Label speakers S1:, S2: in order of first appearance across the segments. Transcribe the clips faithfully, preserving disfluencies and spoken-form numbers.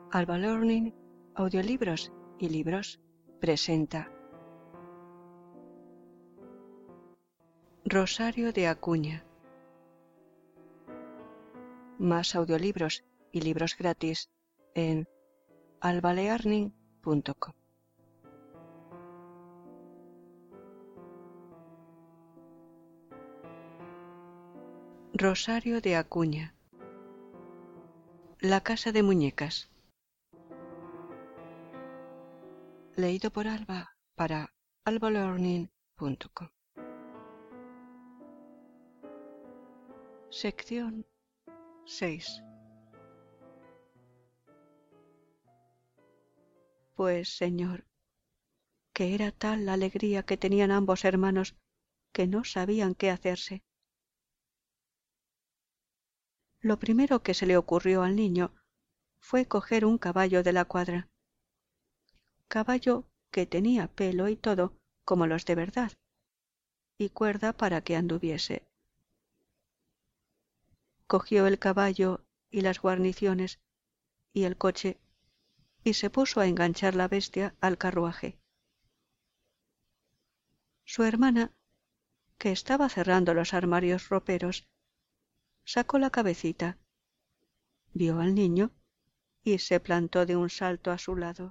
S1: Alba Learning, Audiolibros y Libros presenta Rosario de Acuña. Más audiolibros y libros gratis en alba learning punto com. Rosario de Acuña. La casa de muñecas. Leído por Alba para alba learning punto com. Sección seis. Pues, señor, que era tal la alegría que tenían ambos hermanos que no sabían qué hacerse. Lo primero que se le ocurrió al niño fue coger un caballo de la cuadra. Caballo que tenía pelo y todo como los de verdad, y cuerda para que anduviese. Cogió el caballo y las guarniciones y el coche y se puso a enganchar la bestia al carruaje. Su hermana, que estaba cerrando los armarios roperos, sacó la cabecita, vio al niño y se plantó de un salto a su lado.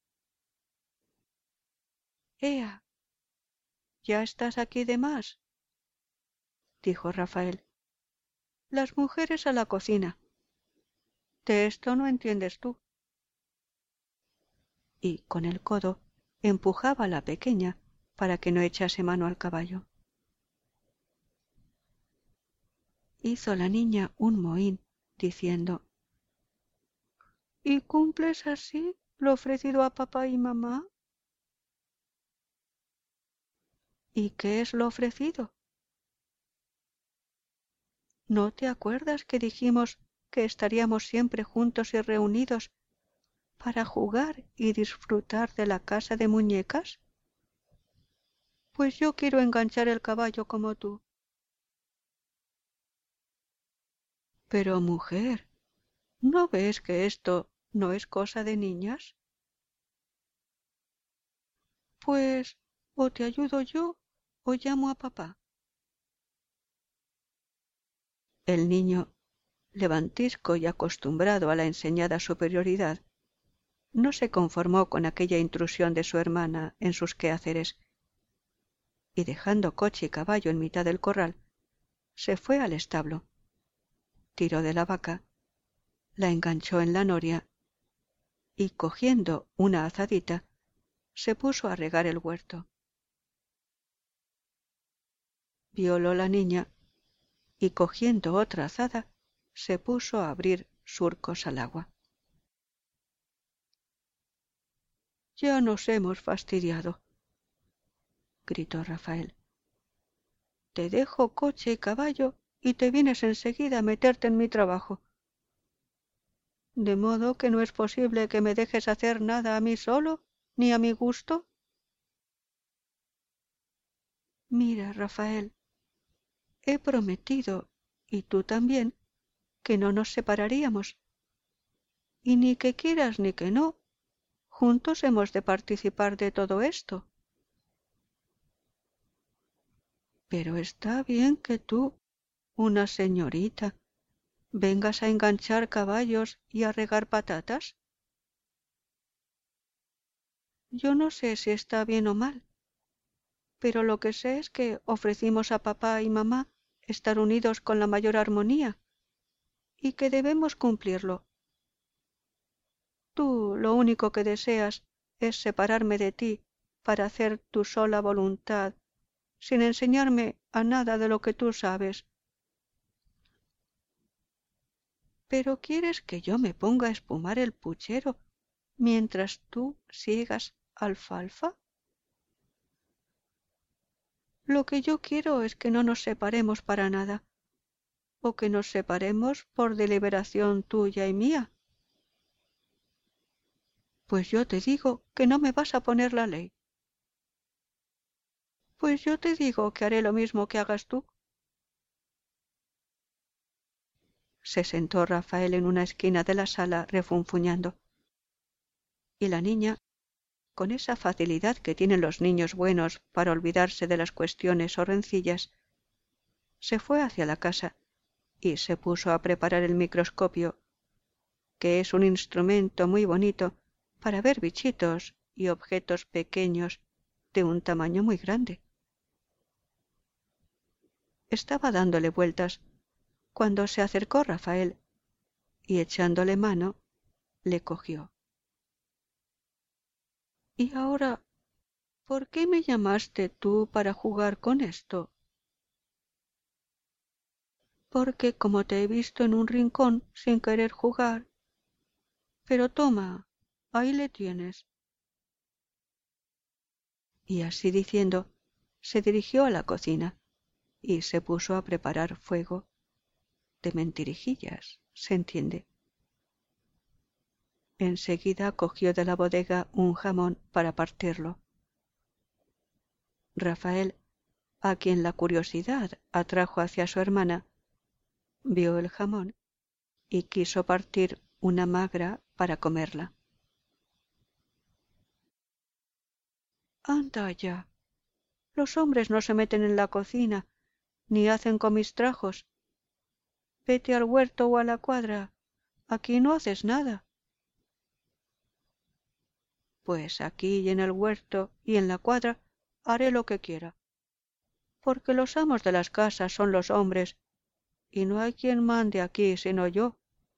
S1: —¡Ea! ¿Ya estás aquí de más? —dijo Rafael—. Las mujeres a la cocina. De esto no entiendes tú. Y con el codo empujaba a la pequeña para que no echase mano al caballo. Hizo la niña un mohín, diciendo: —¿Y cumples así lo ofrecido a papá y mamá? —¿Y qué es lo ofrecido? ¿No te acuerdas que dijimos que estaríamos siempre juntos y reunidos para jugar y disfrutar de la casa de muñecas? Pues yo quiero enganchar el caballo como tú. Pero, mujer, ¿no ves que esto no es cosa de niñas? Pues o te ayudo yo o llamo a papá. El niño, levantisco y acostumbrado a la enseñada superioridad, no se conformó con aquella intrusión de su hermana en sus quehaceres, y dejando coche y caballo en mitad del corral, se fue al establo, tiró de la vaca, la enganchó en la noria y, cogiendo una azadita, se puso a regar el huerto. Viólo la niña y, cogiendo otra azada, se puso a abrir surcos al agua. —Ya nos hemos fastidiado —gritó Rafael—. Te dejo coche y caballo y te vienes enseguida a meterte en mi trabajo. ¿De modo que no es posible que me dejes hacer nada a mí solo, ni a mi gusto? Mira, Rafael, he prometido, y tú también, que no nos separaríamos. Y ni que quieras ni que no, juntos hemos de participar de todo esto. Pero está bien que tú, una señorita, vengas a enganchar caballos y a regar patatas. Yo no sé si está bien o mal, pero lo que sé es que ofrecimos a papá y mamá estar unidos con la mayor armonía y que debemos cumplirlo. Tú lo único que deseas es separarme de ti para hacer tu sola voluntad, sin enseñarme a nada de lo que tú sabes. ¿Pero quieres que yo me ponga a espumar el puchero mientras tú siegas alfalfa? Lo que yo quiero es que no nos separemos para nada, o que nos separemos por deliberación tuya y mía. Pues yo te digo que no me vas a poner la ley. Pues yo te digo que haré lo mismo que hagas tú. Se sentó Rafael en una esquina de la sala refunfuñando. y la niña, con esa facilidad que tienen los niños buenos para olvidarse de las cuestiones o rencillas, se fue hacia la casa y se puso a preparar el microscopio, que es un instrumento muy bonito para ver bichitos y objetos pequeños de un tamaño muy grande. Estaba dándole vueltas cuando se acercó Rafael y, echándole mano, le cogió. —¿Y ahora por qué me llamaste tú para jugar con esto? —Porque como te he visto en un rincón sin querer jugar. Pero toma, ahí le tienes. Y así diciendo, se dirigió a la cocina y se puso a preparar fuego, de mentirijillas, se entiende. Enseguida cogió de la bodega un jamón para partirlo. Rafael, a quien la curiosidad atrajo hacia su hermana, vio el jamón y quiso partir una magra para comerla. —Anda ya, los hombres no se meten en la cocina ni hacen comistrajos. Vete al huerto o a la cuadra, aquí no haces nada. Pues aquí y en el huerto y en la cuadra haré lo que quiera, porque los amos de las casas son los hombres y no hay quien mande aquí sino yo.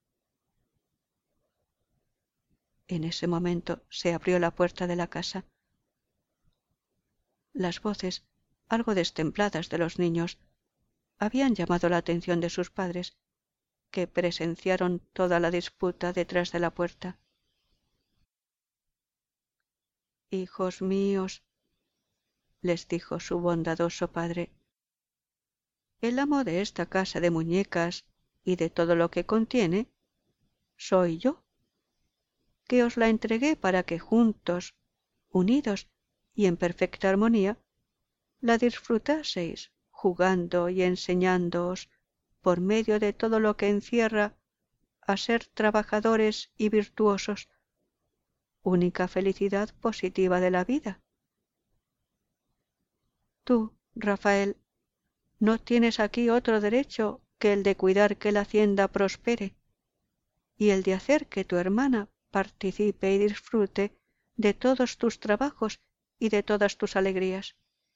S1: En ese momento se abrió la puerta de la casa. Las voces, algo destempladas de los niños, habían llamado la atención de sus padres, que presenciaron toda la disputa detrás de la puerta. —Hijos míos —les dijo su bondadoso padre—, el amo de esta casa de muñecas y de todo lo que contiene soy yo, que os la entregué para que juntos, unidos y en perfecta armonía, la disfrutaseis jugando y enseñándoos por medio de todo lo que encierra a ser trabajadores y virtuosos, única felicidad positiva de la vida. Tú, Rafael, no tienes aquí otro derecho que el de cuidar que la hacienda prospere y el de hacer que tu hermana participe y disfrute de todos tus trabajos y de todas tus alegrías.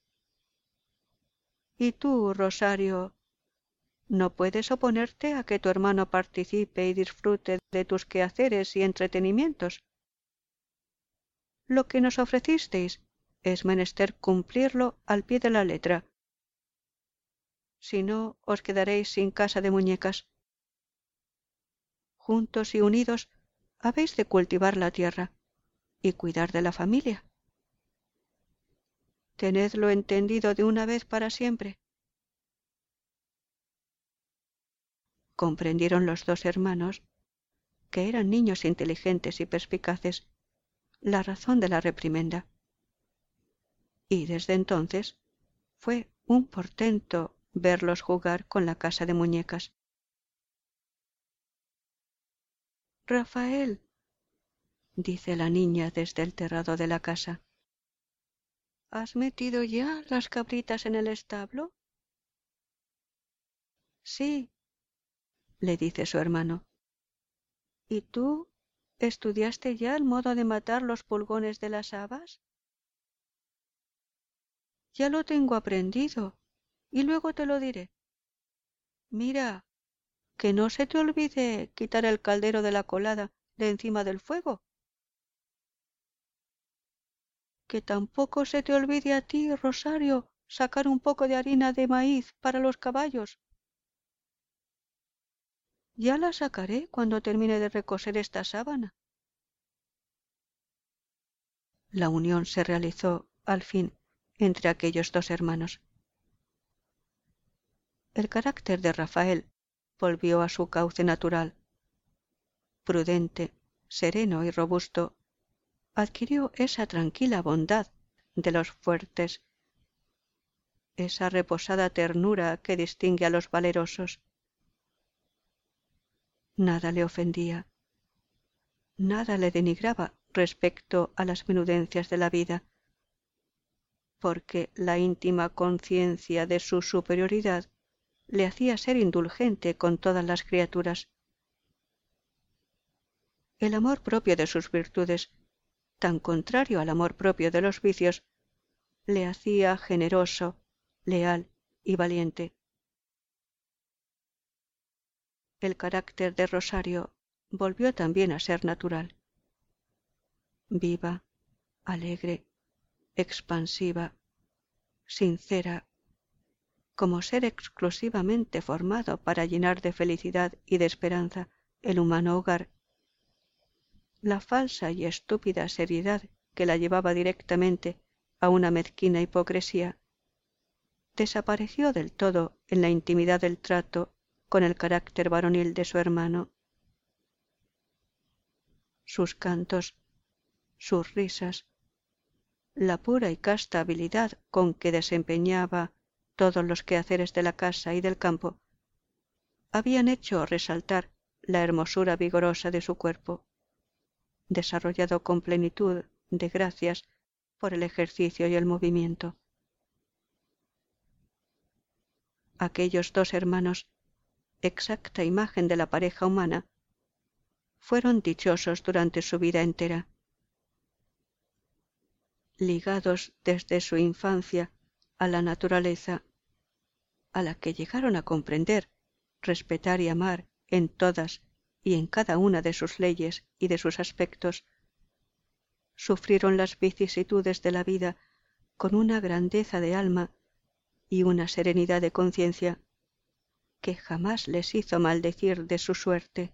S1: Y tú, Rosario, ¿no puedes oponerte a que tu hermano participe y disfrute de tus quehaceres y entretenimientos? Lo que nos ofrecisteis es menester cumplirlo al pie de la letra. Si no, os quedaréis sin casa de muñecas. Juntos y unidos habéis de cultivar la tierra y cuidar de la familia. Tenedlo entendido de una vez para siempre. Comprendieron los dos hermanos, que eran niños inteligentes y perspicaces, la razón de la reprimenda. Y desde entonces fue un portento verlos jugar con la casa de muñecas. —Rafael —dice la niña desde el terrado de la casa—, ¿has metido ya las cabritas en el establo? —Sí —le dice su hermano—. ¿Y tú estudiaste ya el modo de matar los pulgones de las habas? —Ya lo tengo aprendido y luego te lo diré. Mira, que no se te olvide quitar el caldero de la colada de encima del fuego. Que tampoco se te olvide a ti, Rosario, sacar un poco de harina de maíz para los caballos. Ya la sacaré cuando termine de recoser esta sábana. La unión se realizó, al fin, entre aquellos dos hermanos. El carácter de Rafael volvió a su cauce natural. Prudente, sereno y robusto, adquirió esa tranquila bondad de los fuertes, esa reposada ternura que distingue a los valerosos. Nada le ofendía, nada le denigraba respecto a las menudencias de la vida, porque la íntima conciencia de su superioridad le hacía ser indulgente con todas las criaturas. El amor propio de sus virtudes, tan contrario al amor propio de los vicios, le hacía generoso, leal y valiente. El carácter de Rosario volvió también a ser natural. Viva, alegre, expansiva, sincera, como ser exclusivamente formado para llenar de felicidad y de esperanza el humano hogar, la falsa y estúpida seriedad que la llevaba directamente a una mezquina hipocresía, desapareció del todo en la intimidad del trato con el carácter varonil de su hermano. Sus cantos, sus risas, la pura y casta habilidad con que desempeñaba todos los quehaceres de la casa y del campo, habían hecho resaltar la hermosura vigorosa de su cuerpo, desarrollado con plenitud de gracias por el ejercicio y el movimiento. Aquellos dos hermanos, exacta imagen de la pareja humana, fueron dichosos durante su vida entera. Ligados desde su infancia a la naturaleza, a la que llegaron a comprender, respetar y amar en todas y en cada una de sus leyes y de sus aspectos, sufrieron las vicisitudes de la vida con una grandeza de alma y una serenidad de conciencia que jamás les hizo maldecir de su suerte.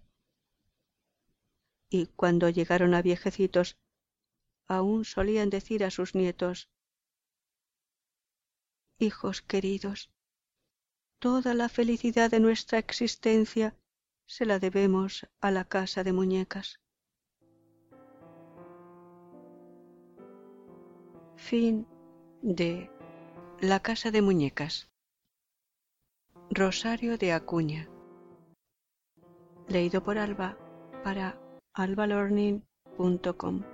S1: Y cuando llegaron a viejecitos, aún solían decir a sus nietos: hijos queridos, toda la felicidad de nuestra existencia se la debemos a la casa de muñecas. Fin de La casa de muñecas. Rosario de Acuña. Leído por Alba para alba learning punto com.